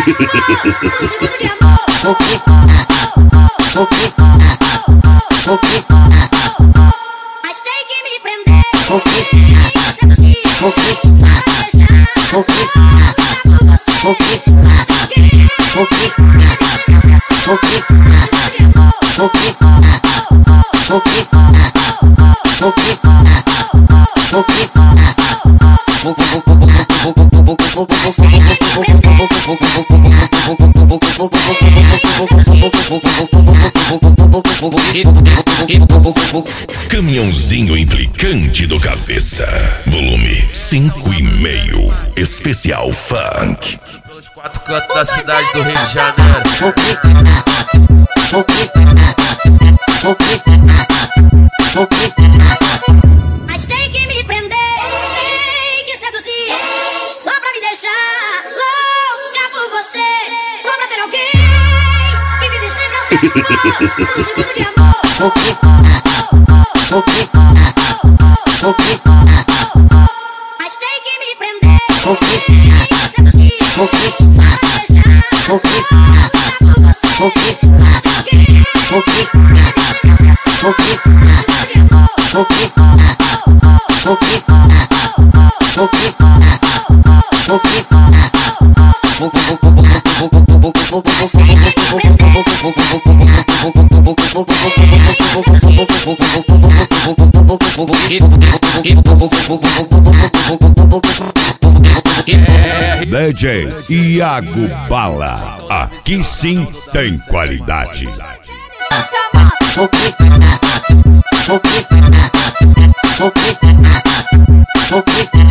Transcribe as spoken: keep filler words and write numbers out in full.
Mas tem que me prender. Seduzir, só pra deixar louca por você. Caminhãozinho implicante do Cabeça, volume cinco e meio, especial funk. Pelos quatro cantos da cidade do Rio de Janeiro. Mas tem que me prender, tem que seduzir, só pra me deixar louca por você. Só pra ter alguém que vive sempre ao seu dispor, um segundo de amor. Mas tem que me prender, seduzir, só pra deixar louca por você. D J Iago Bala, aqui sim tem qualidade. Okay.